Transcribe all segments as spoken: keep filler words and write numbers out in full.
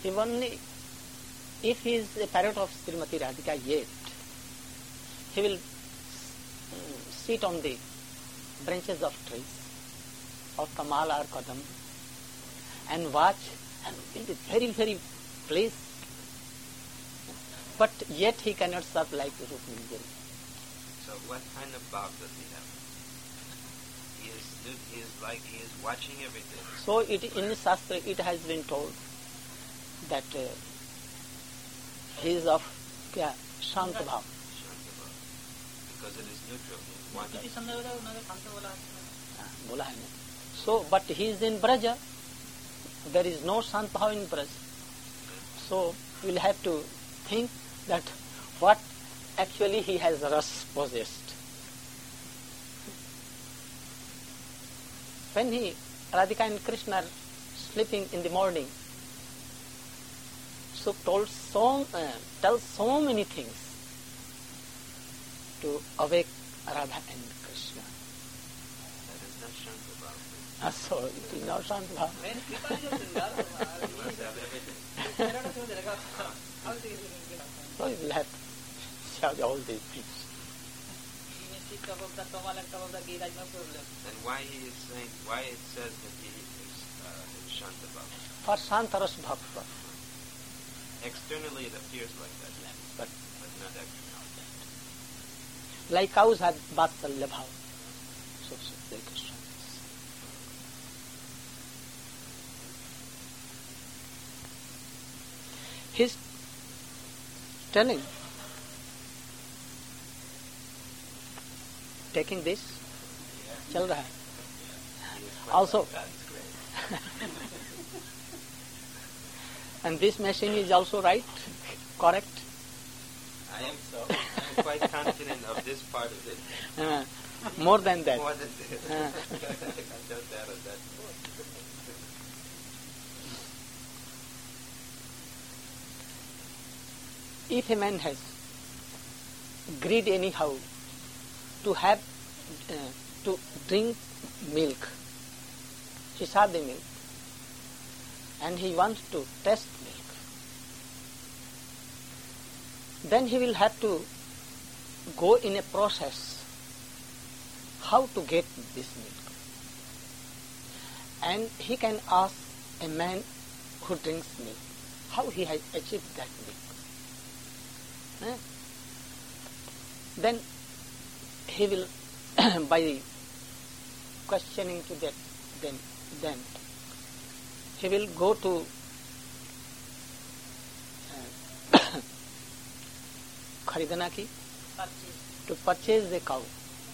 He only, if he is a parrot of Srimati Radhika yet, he will uh, sit on the branches of trees of Kamal or Kadam and watch and will be very, very pleased. But yet he cannot serve like Rukmini Devi. So what kind of bhav does he have? He is, he is like, he is watching everything. So it, in Shastra it has been told that uh, he is of kya, Shant Bhav. Because it is neutral. बोला है ना. So, but he is in Braja. There is no Sant Bhav in Braja. So, we will have to think that what actually he has ras possessed. When he, Radhika and Krishna are sleeping in the morning, so told so, uh, tells so many things to awake Radha and Krishna. That is not Shanta Bhav. Ah, so it is not Shanta Bhav. So you will have to charge all these things. And why he is saying, why it says that he is uh, in Shanta Bhav? For Shantaras Bhakta. Externally it appears like that, But but not externally. like cows have Vatsalya Bhav. So, so they Krishna. He's telling, taking this, chal raha hai. Also, and this machine is also right, correct? I am so. I am quite confident of this part of it. Uh, more than that. More than this. Uh. I don't doubt of that. If a man has greed anyhow to have, uh, to drink milk, Hisadi milk, and he wants to taste milk, then he will have to go in a process how to get this milk. And he can ask a man who drinks milk how he has achieved that milk. Eh? Then he will, by questioning to that, then, then he will go to uh, Kharidana ki, to purchase the cow.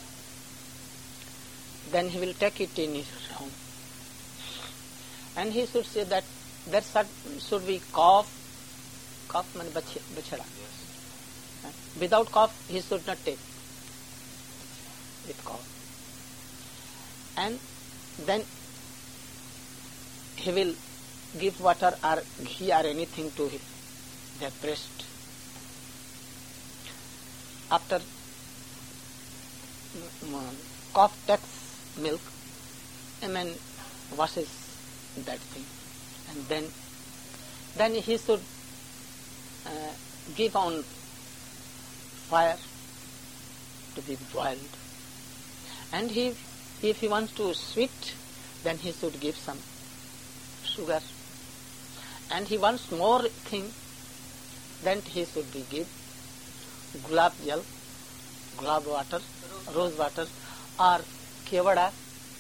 Then he will take it in his home. And he should say that there should be calf, calf means bachara. Without calf, he should not take with calf. And then he will give water or ghee or anything to him, their breast. After um, calf takes milk, a man washes that thing, and then then he should uh, give on fire to be boiled. And he, if he wants to sweet, then he should give some sugar. And he wants more thing, then he should be give gulab jal, gulab water, rose water, or kevada,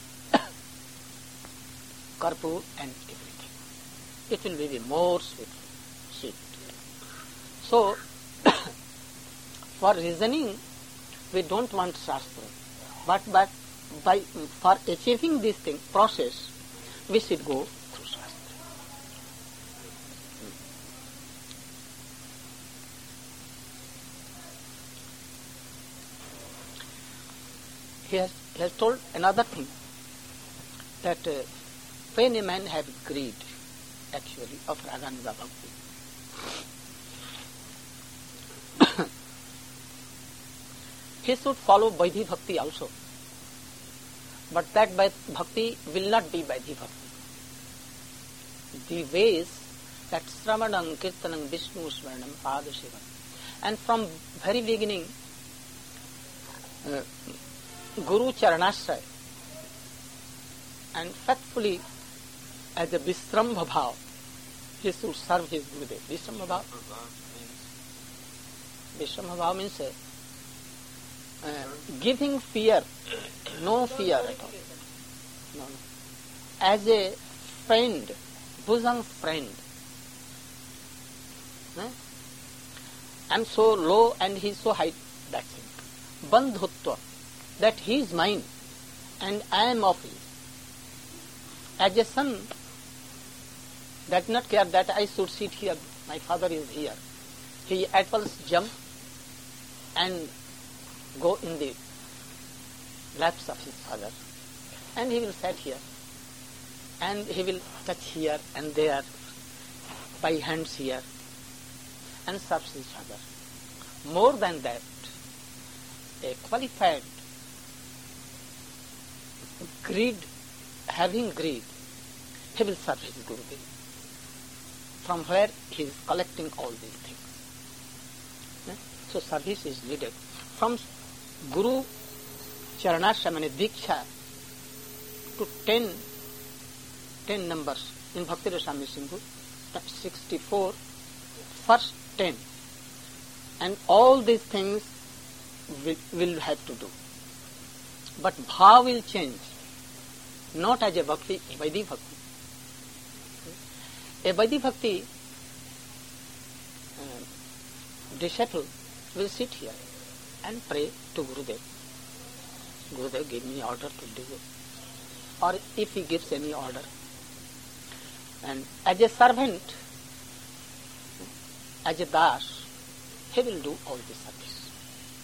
karpur and everything. It will be more sweet. sweet. So, for reasoning, we don't want Shastra. But, but by, for achieving this thing, process, we should go through Shastra. He has, he has told another thing, that uh, when a man have greed, actually, of Raganuga Bhakti, he should follow Vaidhi Bhakti also. But that Bhakti will not be Vaidhi Bhakti. The ways that Sravanam, Kirtanam, Vishnu Smaranam, Padashivam. And from very beginning, uh, Guru Charanashraya, and faithfully as a Vishrambha Bhav, he should serve his Gurudev. Vishrambha Bhav? Vishrambha Bhav means uh, uh, giving fear, no fear at all. No, no. As a friend, bosom friend. Eh? I am so low and he is so high, that's it. Bandhutva, that he is mine and I am of his. As a son, does not care that I should sit here, my father is here. He at once jump and go in the laps of his father, and he will sit here, and he will touch here and there, by hands here, and serves each other. More than that, a qualified greed, having greed, he will serve his Gurudev. From where he is collecting all these things. So service is needed. From Guru Charanashraya, Diksha, to ten, ten numbers in Bhakti Rasamrita Sindhu, sixty-four, first ten. And all these things will, will have to do. But bhav will change, not as a bhakti, Vaidhi bhakti. A Vaidhi bhakti uh, disciple will sit here and pray to Gurudev. Gurudev, give me order to do it. Or if he gives any order. And as a servant, as a das, he will do all the service.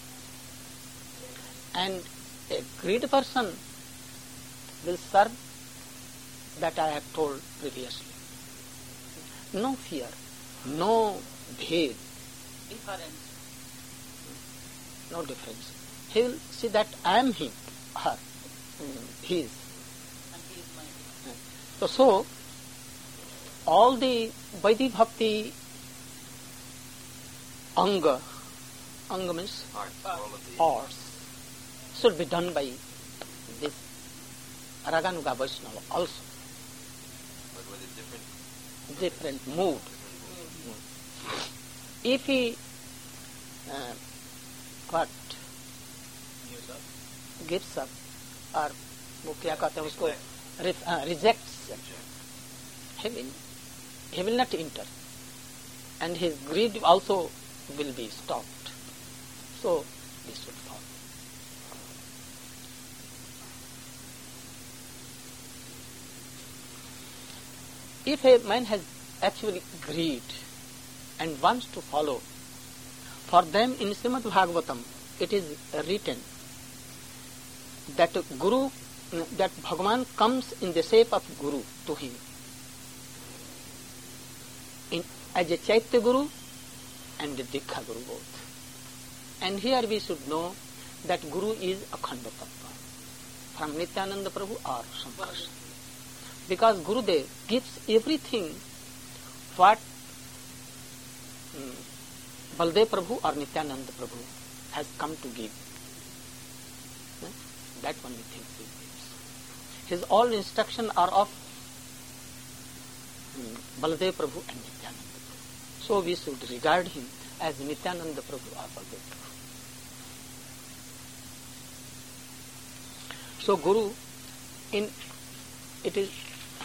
And a great person will serve that I have told previously. No fear, no bhed, Difference. no difference. He will see that I am him, her, his. And he is mine. So, so all the Vaidhi Bhakti anga, anga means Parts, all of the parts, should be done by this Raganuga Vaishnava also. but with a different, Different mood. different mood. If he uh, what gives up or वो क्या कहते हैं उसको rejects, he will he will not enter, and his greed also will be stopped. So this should follow. If a man has actually greed and wants to follow, for them in Srimad Bhagavatam it is written that Guru, that Bhagavan comes in the shape of Guru to him, in, as a Chaitya Guru and a Dikha Guru both. And here we should know that Guru is Akhanda Tattva, from Nityananda Prabhu or Sankarshan. Because Gurudev gives everything what um, Baldev Prabhu or Nityananda Prabhu has come to give. Eh? That only thing he gives. His all instructions are of um, Baldev Prabhu and Nityananda Prabhu. So we should regard him as Nityananda Prabhu or Baldev Prabhu. So Guru, in it is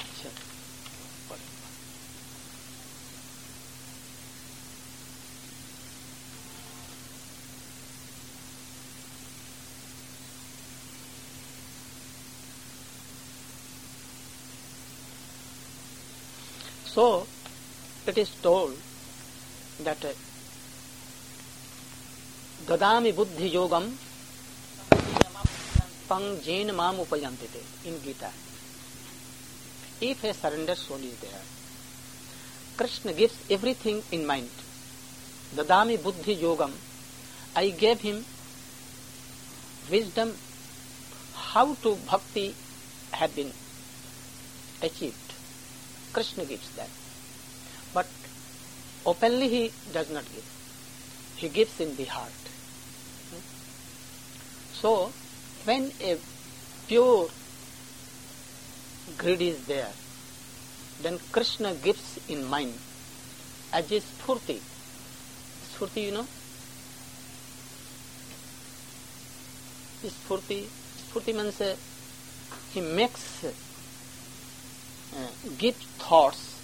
So, it is told that uh, Dadami Buddhi Yogam Pang Jain Mam Upayantite in Gita. If a surrendered soul is there, Krishna gives everything in mind. Dadami Buddhi Yogam, I gave him wisdom how to bhakti have been achieved. Krishna gives that. but openly he does not give. He gives in the heart. So, when a pure greed is there, then Krishna gives in mind as a spurti. Spurti, you know? Spurti, spurti means uh, he makes, uh, gives thoughts,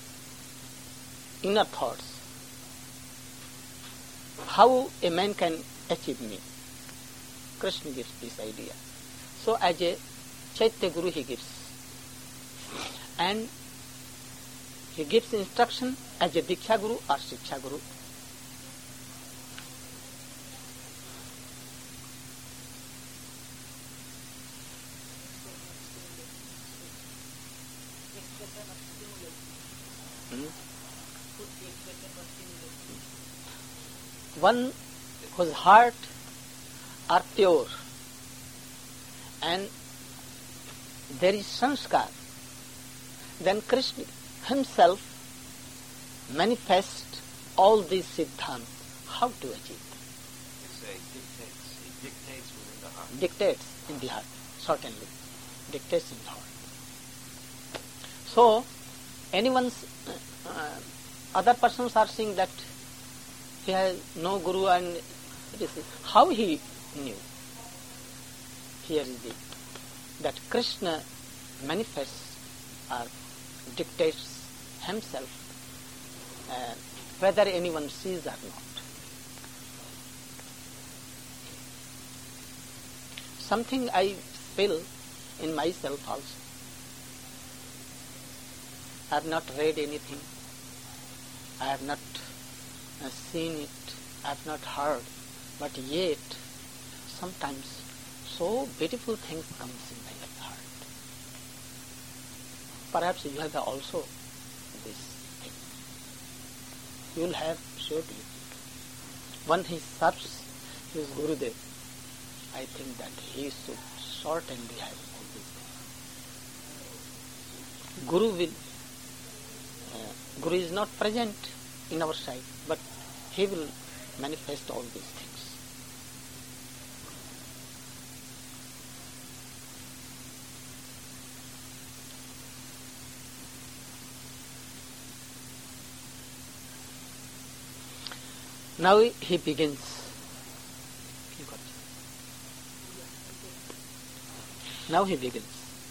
inner thoughts. How a man can achieve me? Krishna gives this idea. So as a Chaitya Guru he gives. And he gives instruction as a Diksha Guru or Shiksha Guru. Hmm? One whose heart are pure and there is sanskar, then Krishna himself manifests all these siddhants. How to achieve? It's a dictates. It dictates within the heart. Dictates in the heart, certainly. Dictates in the heart. So, anyone's, uh, other persons are saying that he has no guru and this is how he knew. Here is the, that Krishna manifests or dictates himself uh, whether anyone sees or not. Something I feel in myself also. I have not read anything. I have not uh, seen it. I have not heard. But yet, sometimes so beautiful things comes in my heart. Perhaps you have also this thing. You will have surely. When he serves his Gurudev, I think that he should certainly have all these things. Guru will, uh, Guru is not present in our sight, but he will manifest all these things. Now he begins. Now he begins.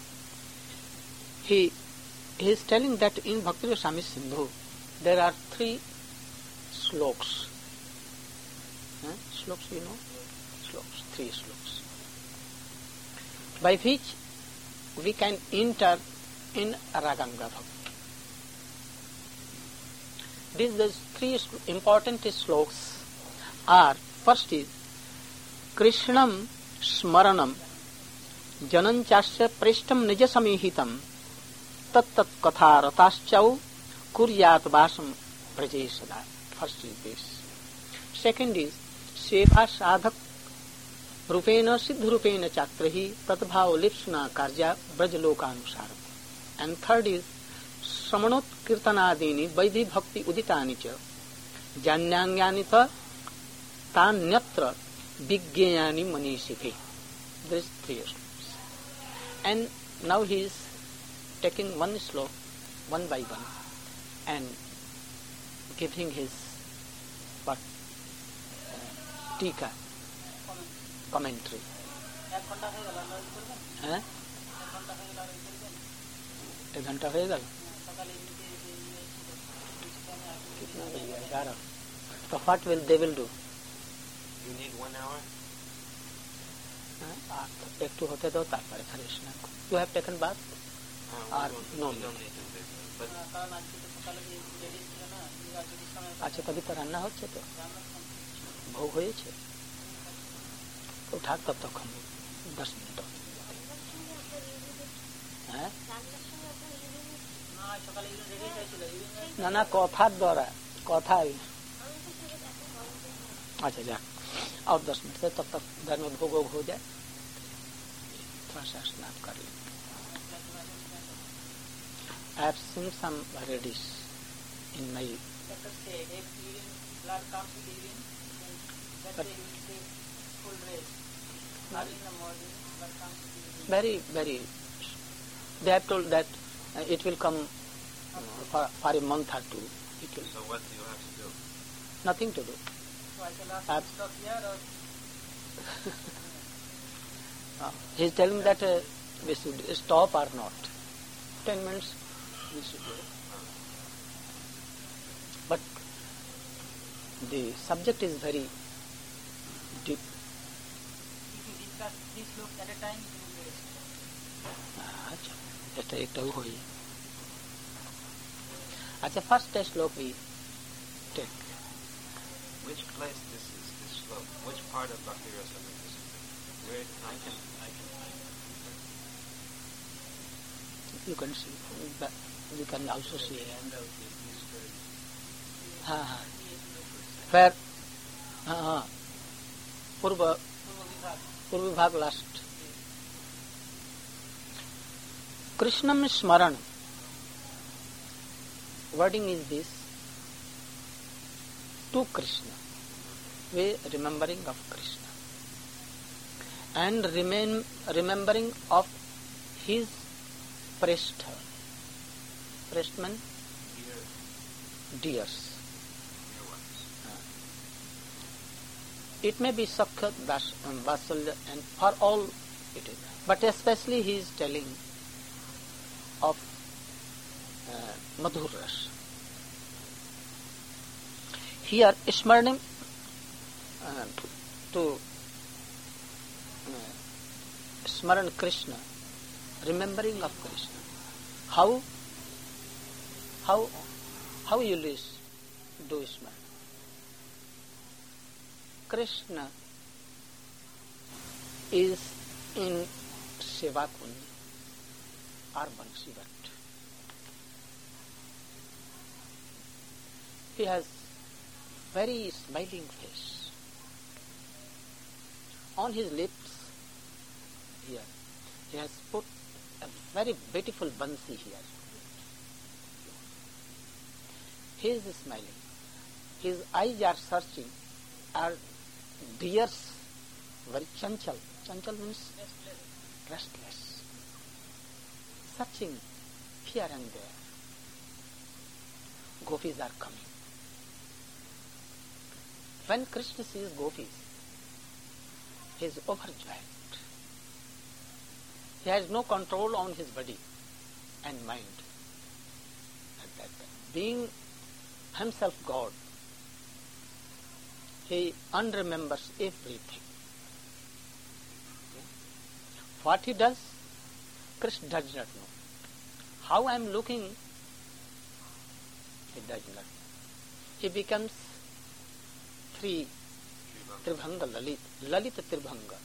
He, he is telling that in Bhakti Rasamrita Sindhu there are three sloks. Huh? Sloks, you know? Sloks, three sloks. By which we can enter in Raganga Bhakti. These these three important sloks are, first is Krishnam Smaranam Jananchasya Preshtam Nija Samihitam Tat Tat Katha Rataschav Kuryat Vasam Prajesada. First is this. Second is Seva Sadhak Rupena Siddhurupena Chatrahi Tatbhav Lipsuna Karja Brajalokanusaram. And third is Samanot Kirtanadini Vaidhi Bhakti Uditani Cha Janyangyanita Tanyatra Vigyayani Manishiti. There is three slokas. And now he is taking one slok, one by one, and giving his what? Uh, tika, commentary. Huh? एक घंटा हो गया कितना बज गया ग्यारह तो what will they will do? You need one hour? एक तो होते दो तार Krishna you have taken bath? Uh, or we no? don't, we don't need to do but अच्छा कभी तो रान्ना होच्छे तो भोग होयेछे तो उठाक तब तक हम दस मिनट हैं ना ना कथा द्वारा कथा अच्छा जा और दस मिनट से तब तक घर में भोग हो जाए थोड़ा सा स्नान कर ले I have seen some ladies in my... Let us say if urine, blood comes with urine, then that But- day we will take full rest. Early in the morning, blood comes with urine. Very, very... They have told that uh, it will come uh, for, for a month or two. It will... So what do you have to do? Nothing to do. So I shall ask Uh, you to stop here or Uh, he is telling that uh, we should stop or not. Ten minutes we should do it. But the subject is very deep. if you discuss this look at a time, you will rest. अच्छा ऐसा एक तो हुई अच्छा first श्लोक we take. Which place this is, this slope? Which part of Bhakti Rasamrita is it? Where I can, I can find You can see, but you can also see. हाँ हाँ फिर हाँ हाँ पूर्व पूर्व विभाग पूर्व विभाग लास्ट कृष्णम स्मरण wording is this to Krishna, we remembering of Krishna and remain remembering of his prestha. Prestman here, dears. here ones. It may be Sakha, Vas- um, Vasalya, and for all it is. But especially he is telling of uh, Madhur Ras. Here, Smarnim uh, to uh, Smaran Krishna, remembering of Krishna. How? How? How you list do Smaran? Krishna is in Seva Kunj or Bansivat. He has very smiling face. On his lips here, he has put a very beautiful bansi here. He is smiling. His eyes are searching, are deers, very chanchal. Chanchal means restless. Searching here and there. Gopis are coming. When Krishna sees gopis, he is overjoyed. He has no control on his body and mind. At that time. Being himself God, he unremembers everything. What he does, Krishna does not know. How I am looking, he does not know. He becomes three Tribhanga Lalit, Lalita Tribhanga.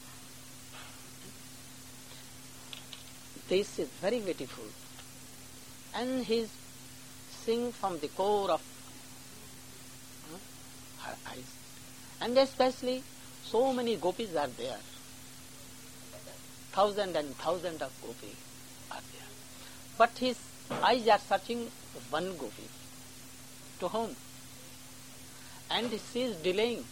This is very beautiful. And he is sing from the core of uh, her eyes. And especially, so many gopis are there. Thousand and thousand of gopis are there. But his eyes are searching one gopi. To whom? And she is delaying.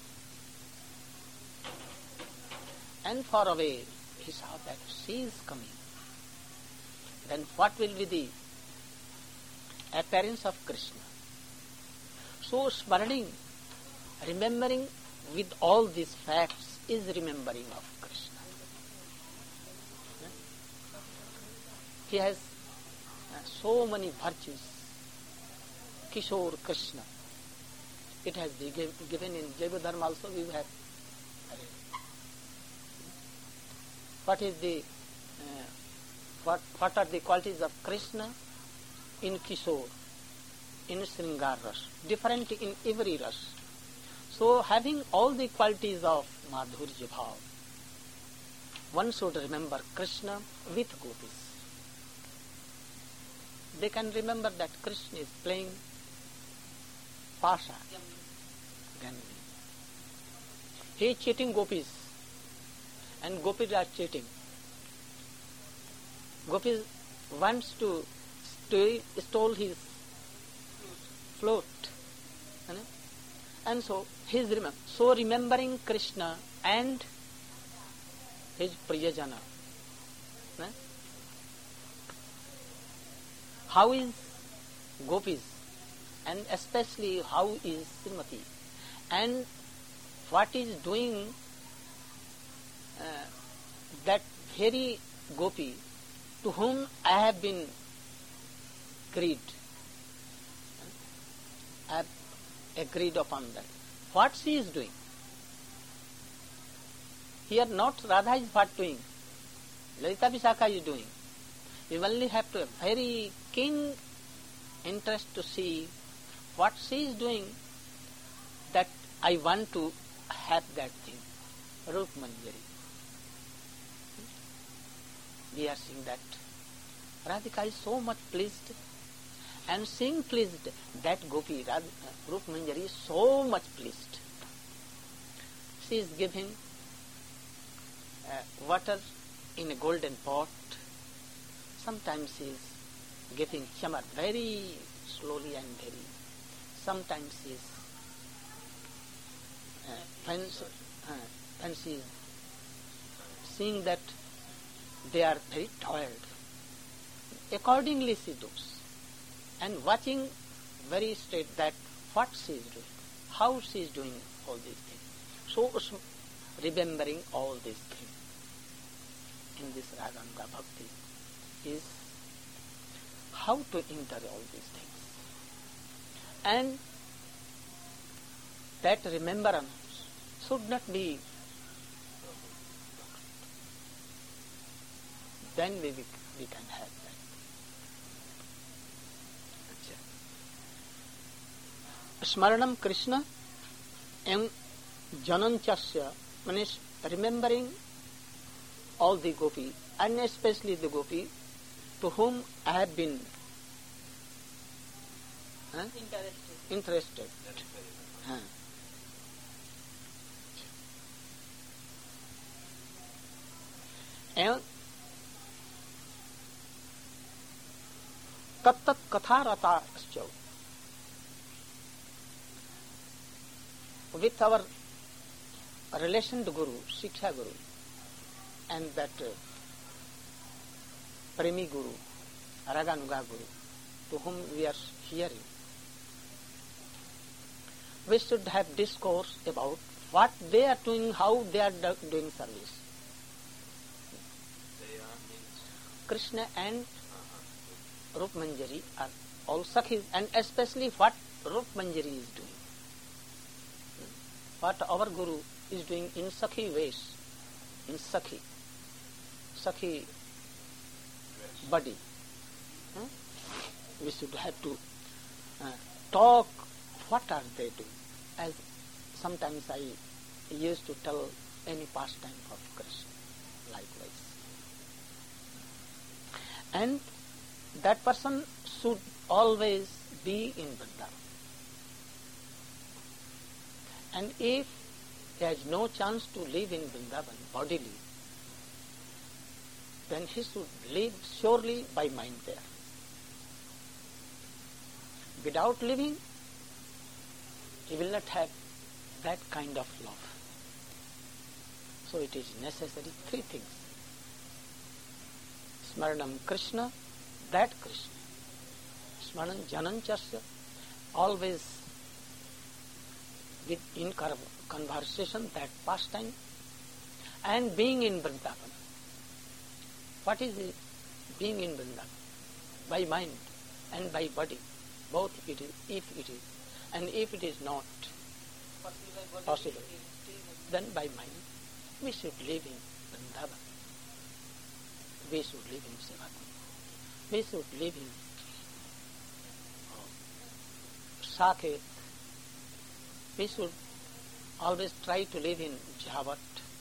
And far away, he saw that she is coming. Then what will be the appearance of Krishna? So smaraning, remembering with all these facts is remembering of Krishna. He has uh, so many virtues. Kishore Krishna. It has been giv- given in Jaiva Dharma also we have. What is the uh, what what are the qualities of Krishna in Kishore, in Sringar Ras, different in every Ras. So having all the qualities of Madhurya Bhav, one should remember Krishna with gopis. They can remember that Krishna is playing Pasha, Gandhi. He is cheating gopis, and gopis are cheating. Gopis wants to steal, stole his float. And so, his remem- so remembering Krishna and his Priyajana. How is gopis, and especially how is Srimati, and what is doing uh, that very gopi to whom I have been agreed. I have agreed upon that. What she is doing. Here not Radha is what doing. Lalita Vishakha is doing. You only have to have very keen interest to see what she is doing, that I want to have that thing. Rup Manjari. We are seeing that Radhika is so much pleased, and seeing pleased that gopi, Radh, uh, Rup Manjari is so much pleased. She is giving uh, water in a golden pot. Sometimes she is giving chamar very slowly and very. Sometimes she is uh, when, uh, when she is seeing that they are very tired, accordingly she does, and watching very straight that what she is doing, how she is doing all these things. So remembering all these things in this Raganuga Bhakti is how to enter all these things. And that remembrance should not be, then we, we can have that. Smaranam Krishna and Jananchasya, means remembering all the gopi, and especially the gopi to whom I have been huh? Interested. interested. Huh. And tattat katharata asya, with our relation to Guru, Shiksha Guru, and that uh, Premi Guru, Raganuga Guru, to whom we are hearing, we should have discourse about what they are doing, how they are do- doing service. They are means Krishna and uh-huh. Rup Manjari are all Sakhis, and especially what Rup Manjari is doing. What our Guru is doing in Sakhi ways, in Sakhi, Sakhi Yes. body. Hmm? We should have to uh, talk what are they doing. As sometimes I used to tell any pastime of Krishna, likewise. And that person should always be in Vrindavan. And if he has no chance to live in Vrindavan bodily, then he should live surely by mind there. Without living, he will not have that kind of love. So it is necessary three things. Smaranam Krishna, that Krishna. Smaran Jananchasya, always with in conversation, that pastime, and being in Vrindavan. What is it? Being in Vrindavan? By mind and by body. Both it is, if it is. And if it is not Possible. possible, then by mind. We should live in Vrindavan. We should live in Sevakund. We should live in uh, Saket. We should always try to live in Jhavat.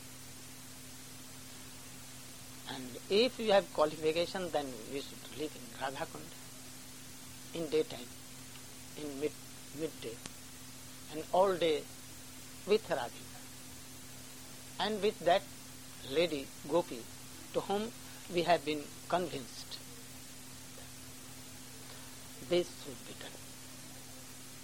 And if you have qualification, then we should live in Radhakund, in daytime, in mid midday, and all day with Radhika. And with that lady, Gopi, to whom we have been convinced. This should be done.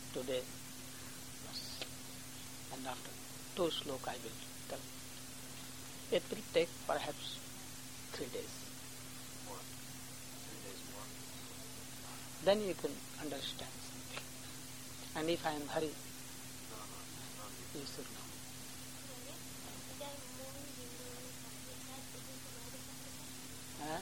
today. Yes. And after two sloka I will tell. It will take perhaps three days. More. Three days more. Then you can understand something. And if I am hurry, No, no, no. you should know. হ্যাঁ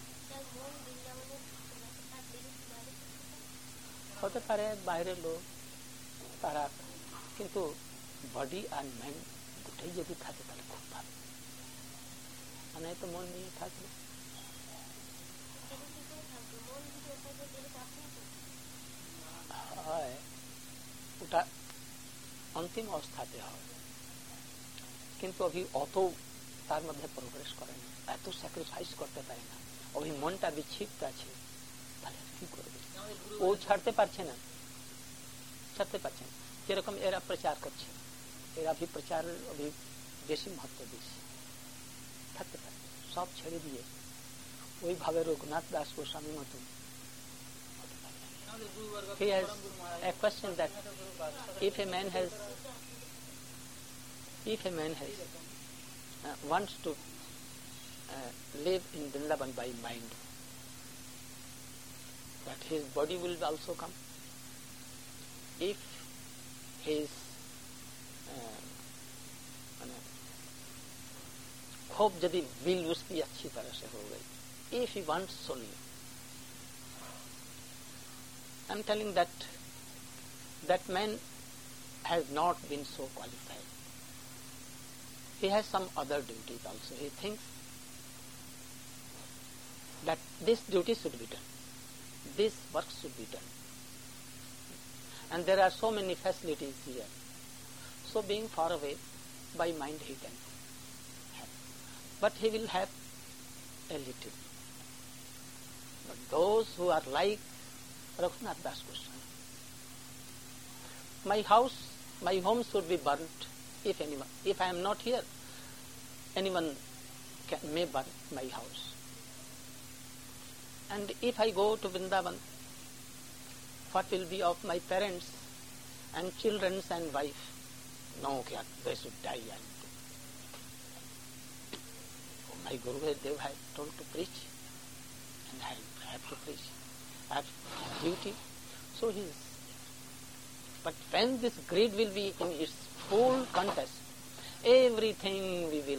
হতে পারে বাইরের লোক তারা কিন্তু body আর mind দুটোই যদি থাকে তাহলে খুব ভালো মানে তো মন নিয়ে থাকবে হয় ওটা অন্তিম অবস্থাতে হয় কিন্তু অভি অত তার মধ্যে প্রোগ্রেস করে না এত স্যাক্রিফাইস করতে পারে না অভি মনটা বিক্ষিপ্ত আছে তাহলে কি করবে ও ছাড়তে পারছে না ছাড়তে পারছে না যেরকম এরা প্রচার করছে এরা ভি প্রচার অভি বেশি মহত্ব দিচ্ছে থাকতে পারে সব ছেড়ে দিয়ে ওইভাবে রঘুনাথ দাস গোস্বামী মতন he has a question that if a man has if a man has uh, wants to uh, live in Vrindavan by mind, that his body will also come. If his uh, खूब यदि will उसकी अच्छी तरह से हो गई, if he wants solely, I am telling that that man has not been so qualified. He has some other duties also. He thinks that this duty should be done, this work should be done, and there are so many facilities here. So being far away, by mind he can have, but he will have a little. But those who are like Raghunath Das Goswami, my house, my home should be burnt if anyone, if I am not here, anyone can, may burn my house. And if I go to Vrindavan, what will be of my parents and children and wife? No, they should die. And oh, my Guru Dev had told to preach, and I have to preach. I have duty. So he is. But when this greed will be in its full contest, everything we will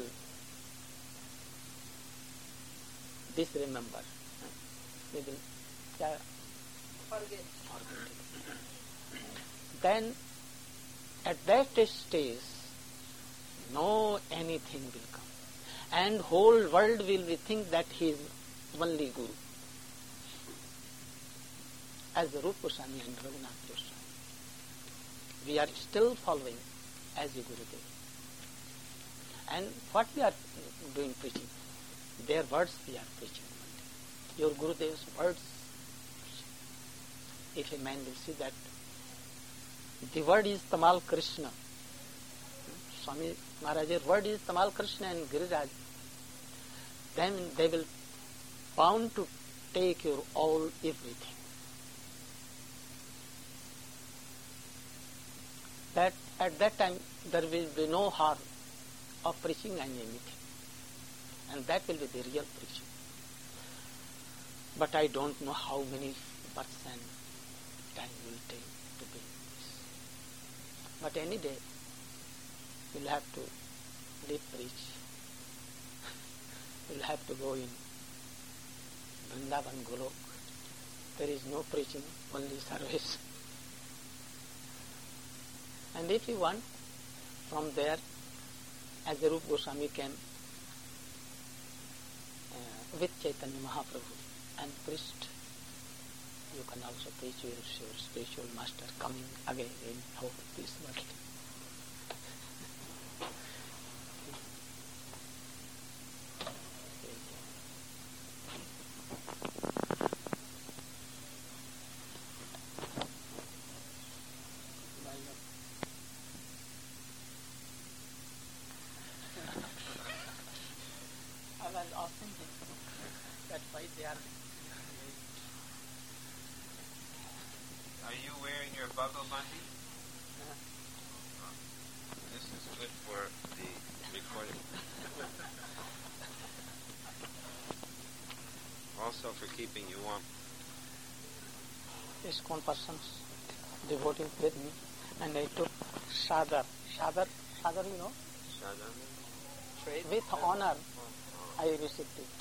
disremember. We will uh, forget. forget it. Then at that stage, no anything will come. And whole world will be think that he is only Guru. As the Rupa Goswami and Raghunath Goswami, we are still following as a Gurudev. And what we are doing preaching, their words we are preaching. Your Gurudev's words. If a man will see that the word is Tamal Krishna, Swami Maharaj's word is Tamal Krishna and Giriraj, then they will bound to take your all everything. That at that time there will be no harm of preaching and anything, and that will be the real preaching. But I don't know how many births and time will take to be this. But any day we'll have to live preach. We'll have to go in Vrindavan Golok. There is no preaching, only service. And if you want, from there, as the Rupa Goswami came uh, with Chaitanya Mahaprabhu and preached, you can also preach your, your spiritual master coming again in hope of this world. I was asking him that why they are. Are you wearing your Bhagavati? This is good for the recording. Also for keeping you warm. ISKCON persons devoting with me, and I took Shadar. Shadar, Shadar, you know? Shadar? Trade? With honor, I received it.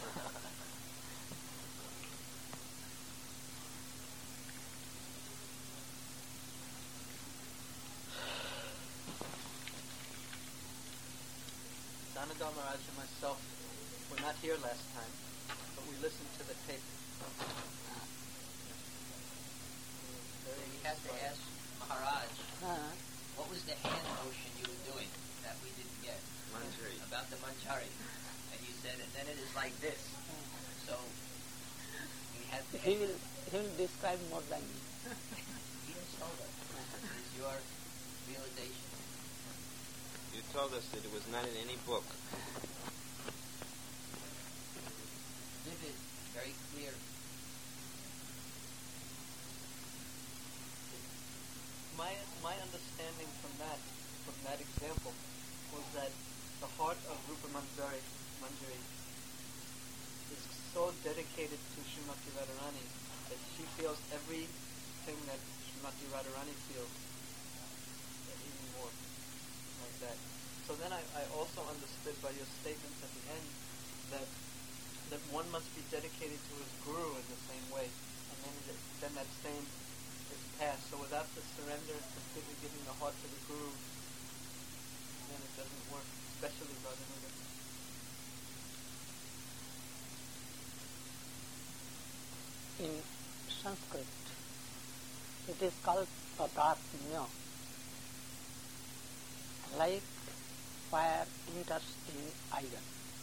Danadhar Maharaj and myself were not here last time, but we listened to the tape. We had to ask Maharaj, Uh, what was the hand motion you were doing that we didn't get? Manjari. About the manjari. And you said, and then it is like this. So, we had to... he will he will describe more than me. He just told us. It is your realization. You told us that it was not in any book. Vivid, very clear. My my understanding from that from that example was that the heart of Rupa Manjari, Manjari is so dedicated to Srimati Radharani that she feels everything that Srimati Radharani feels, and even more like that. So then I, I also understood by your statements at the end that that one must be dedicated to his guru in the same way, and then it, then that same is passed. So without the surrender, completely giving the heart to the guru, then it doesn't work, especially Bhaganuga. In Sanskrit, it is called tatatmya. Like fire enters in iron.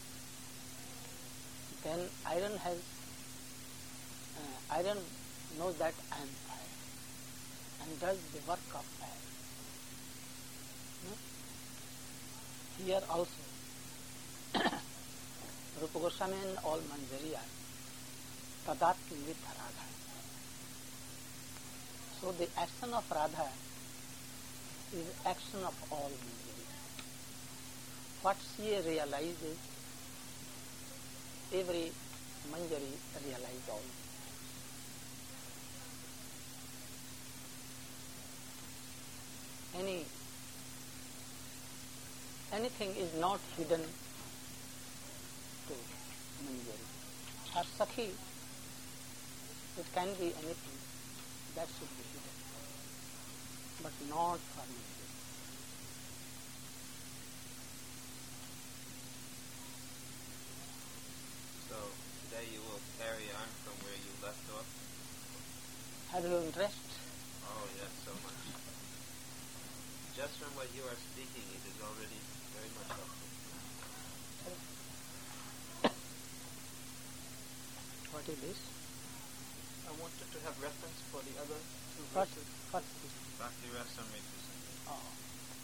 Then iron has, uh, iron knows that I am fire and does the work of fire. Hmm? Here also, Rupa Goswami and all Manjari are tadatmi with Radha. So the action of Radha is action of all Manjari. What she realizes, every Manjari realizes also. Any anything is not hidden to Manjari. Or Sakhi, it can be anything that should be hidden, but not for Manjari. So today you will carry on from where you left off? Have you interest? Oh yes, so much. Just from what you are speaking, it is already very much helpful. What is this? I wanted to have reference for the other two What? verses. What is this? Bhakti Rasamrita Sindhu. Oh.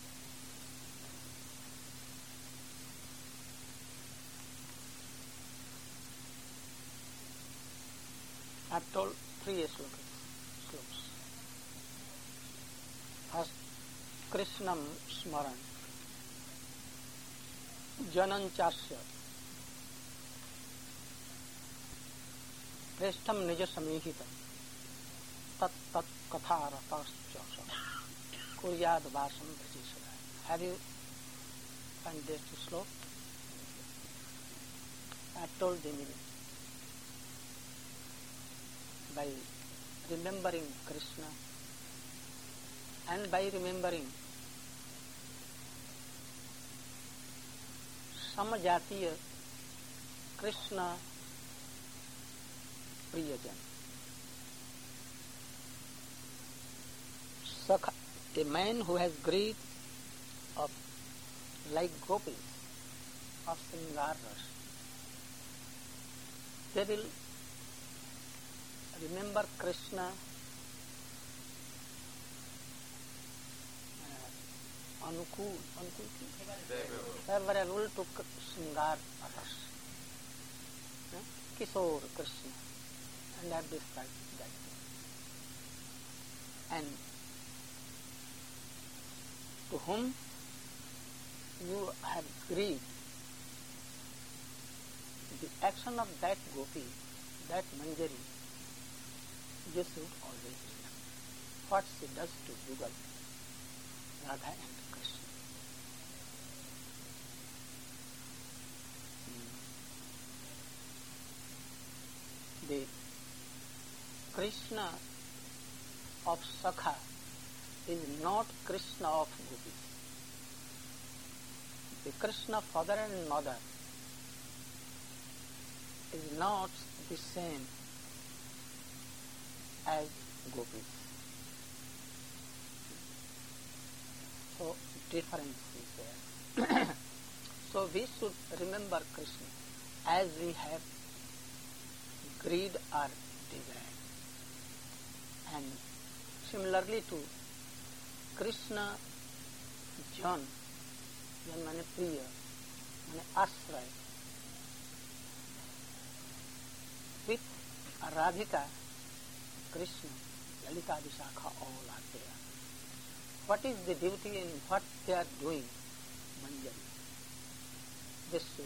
I've told three slokas. slokas. First, Krishnam Smaran, Jananchasya, Preshtam Nija Samihita, Tat Tat Katharatasya, Kuryad Vasam Bhajisara. Have you found this sloka? I've told the meaning. By remembering Krishna and by remembering Samajatiya Krishna Priyajan. Sakha, a man who has greed of like gopis of Sringar Ras, they will remember Krishna uh, Anukul, Anukul Favorable. favorable to Sringar Ras, uh, Kishore Krishna, and have described that. And to whom you have greed, the action of that gopi, that manjari, you should always remember what she does to Yugal, Radha and Krishna. Hmm. The Krishna of Sakha is not Krishna of gopis. The Krishna father and mother is not the same as gopis. So difference is there. So we should remember Krishna as we have greed or desire. And similarly to Krishna, Jan, Jan mane priya, mane asray. With Radhika, Krishna, Lalita Vishakha, all are there. What is the duty in what they are doing? Manjari. This should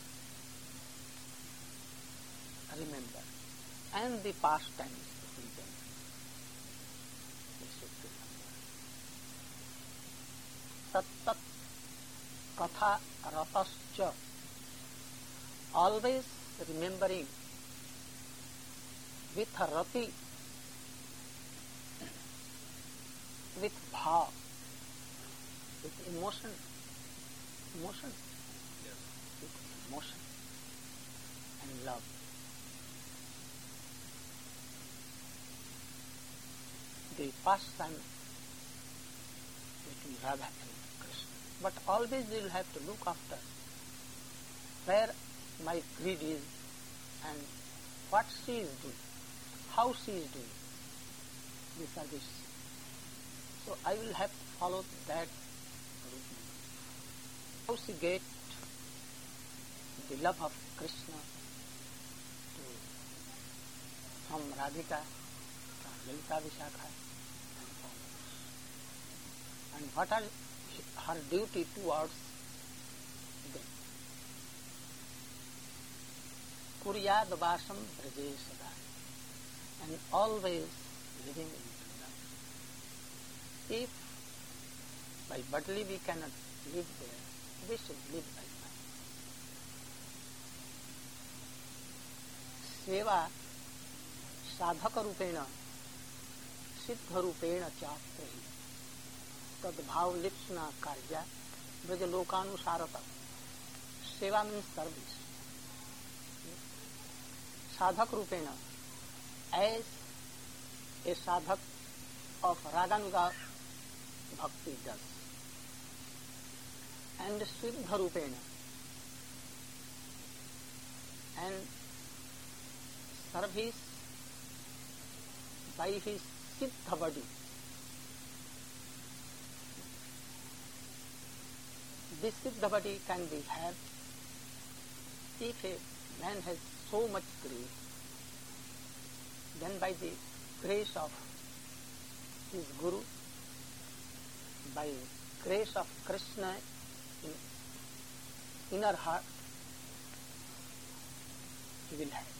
remember. And the pastimes in them. This should remember. Tat tat katha ratascha. Always remembering with rati, with bhav, with emotion, emotion, Yes. with emotion and love. The pastime between Radha and Krishna. But always you will have to look after where my greed is and what she is doing, how she is doing. These are this. So I will have to follow that routine. How she get the love of Krishna to, from Radhika, from Lalita Vishakha, and others. And what are her duty towards them? Kuryad vasam braje sada, and always living in freedom. If by bodily we cannot live there, we should live by mind. Seva sadhaka rupena, siddha rupena chaprahi, tadbhav lipsna karya, braja lokanusarata. Seva means service. Sadhak rupena, as a sadhak of Radhanuga bhakti does. And siddha rupena, and service by his siddha body. This siddha body can be had if a man has so much greed, then by the grace of his Guru, by grace of Krishna in inner heart, he will have.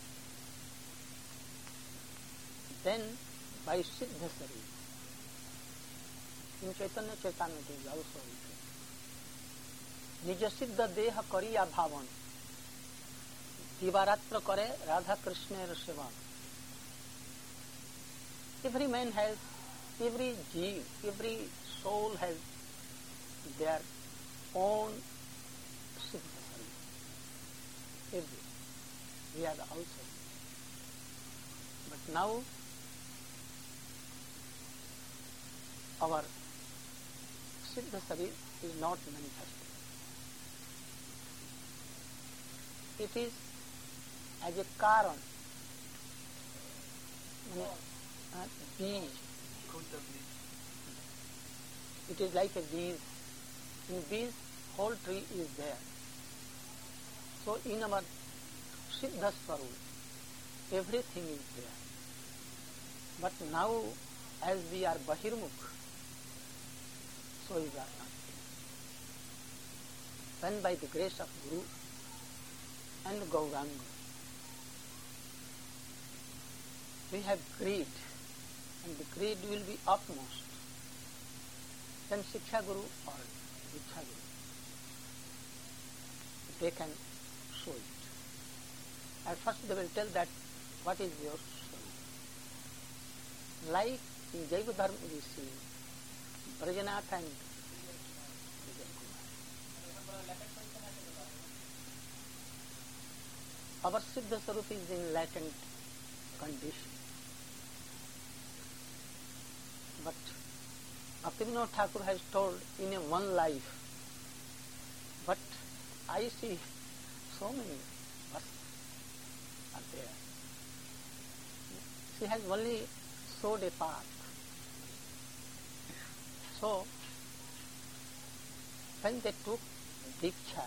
Then by Siddha Saree, in Chaitanya Chaitamrita is also written, Nija Siddha Deha Kariya Bhavan, Divaratra Kare Radha Krishna Sevan. Every man has, every jeev, every soul has their own Siddha Saree. Every. We are also. But now, our Siddha Saree is not manifested. It is as a karan, uh, beej. It is like a beej. In beej, whole tree is there. So in our Siddha Swarup, everything is there. But now, as we are Bahirmukh, so is our not. when by the grace of Guru and Gauranga we have greed, and the greed will be upmost, then Shiksha Guru or Diksha Guru, they can show it. At first they will tell that what is your soul. Like in Jaiva Dharma we see Brajanath and Vijay Kumar. Our Siddha Sarup is in latent condition. But Bhaktivinoda Thakur has told in a one life, but I see so many verses are there. She has only showed a path. So, when they took Diksha,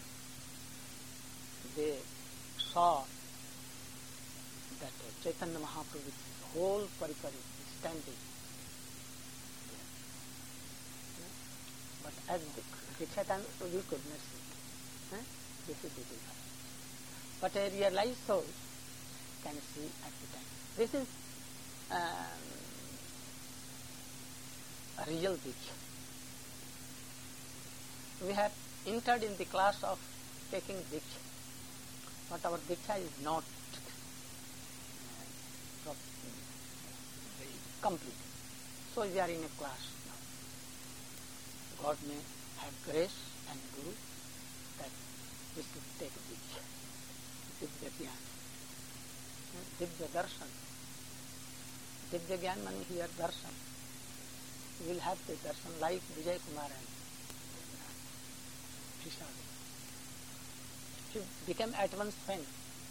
they saw that Chaitanya Mahaprabhu with his whole paripari is standing. But as Diksha can, we could not see. Eh? This is the difference. But a realized soul can see at the time. This is um, a real Diksha. We have entered in the class of taking Diksha, but our Diksha is not uh, complete. So we are in a class now. God may have grace and Guru that we should take Diksha. Divya Gyan. Divya Darshan. Divya Gyan means here Darshan. We will have the Darshan like Vijay Kumar and Prasad. She became at once friend.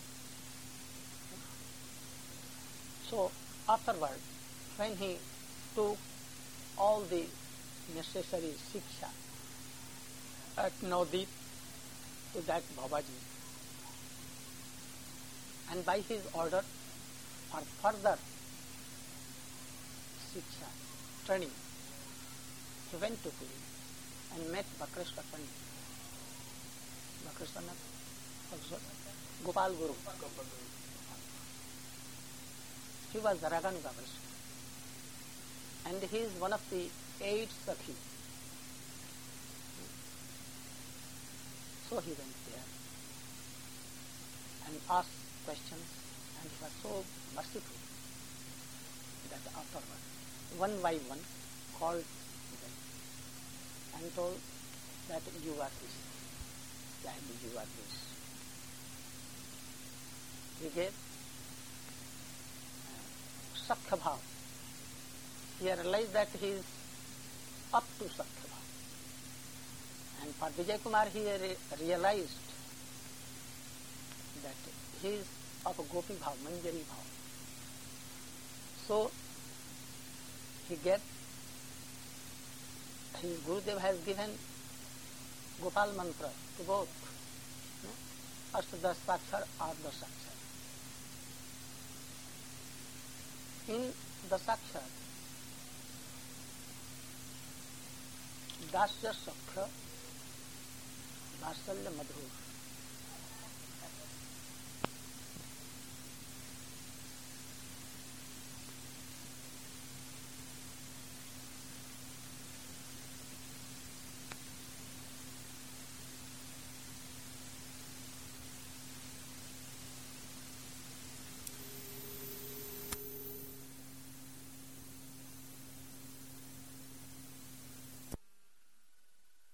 So afterward, when he took all the necessary Shiksha at Navadvip to that Babaji, and by his order for further Shiksha, training, he went to Puri and met Bakreshwar Pandit. Bakreshwar also Gopal Guru. He was the Raganuga Vaishnava. And he is one of the eight Sakhi. So he went there and asked questions, and he was so merciful that afterward, one by one, called them and told that you are this, and you are this. He gave uh, Sakhya Bhav. He realized that he is up to Sakhya Bhav. And for Vijay Kumar, he re- realized that he is of Gopi Bhav, Manjari Bhav. So, he gave, his Gurudev has given Gopal mantra to both, no? Ashtadas Sakshar or Dasakshar. In Dasakshar, Dasya Sakha, Vasalya Madhur.